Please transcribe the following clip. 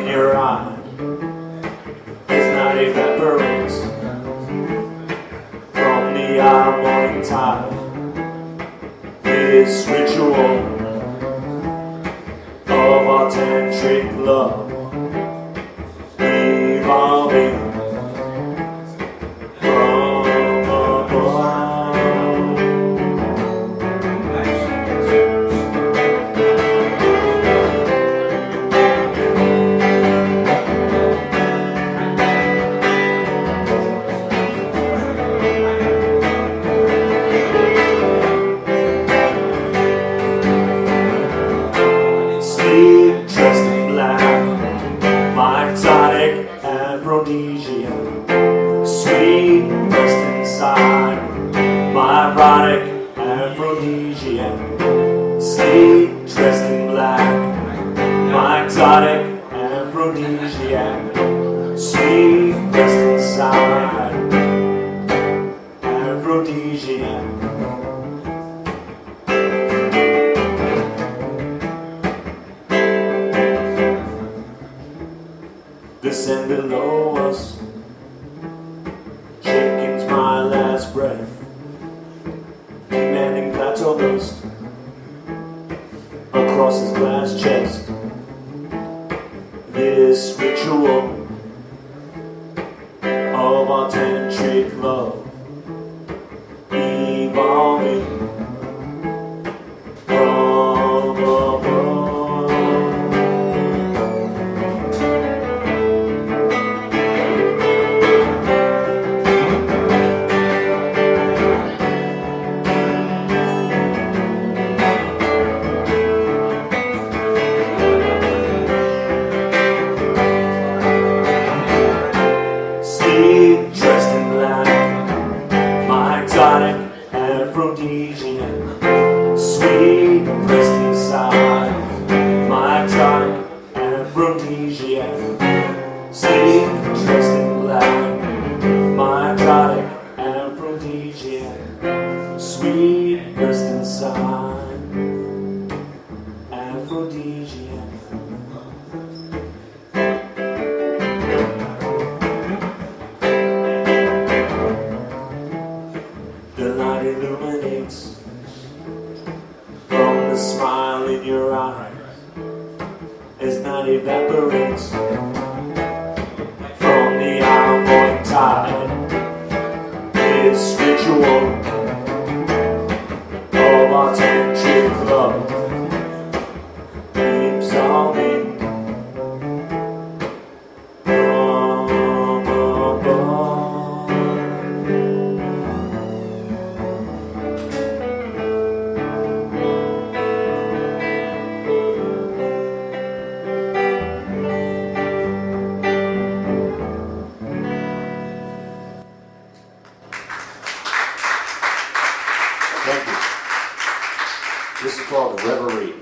in your eye as night evaporates from the morning tide. This ritual of our tantric love, revolving from above. Sleep dressed in black, my exotic aphrodisiac. Sweet pressed inside, my erotic aphrodisiac. Sleep dressed in black, my exotic aphrodisiac. Sweet pressed inside, aphrodisiac. Descend below us, shaking's my last breath, demanding plateau dust across his glass chest. This ritual of our tantric love, evolving from above. Dressed in black, my exotic aphrodisiac. Sweet pressed inside, my exotic aphrodisiac. Sleep dressed in black, my exotic aphrodisiac. Sweet pressed inside, aphrodisiac. The light illuminates from the smile in your eyes as night evaporates from the morning tide. This ritual of our tantric love, absolving from above. Thank you. This is called a reverie.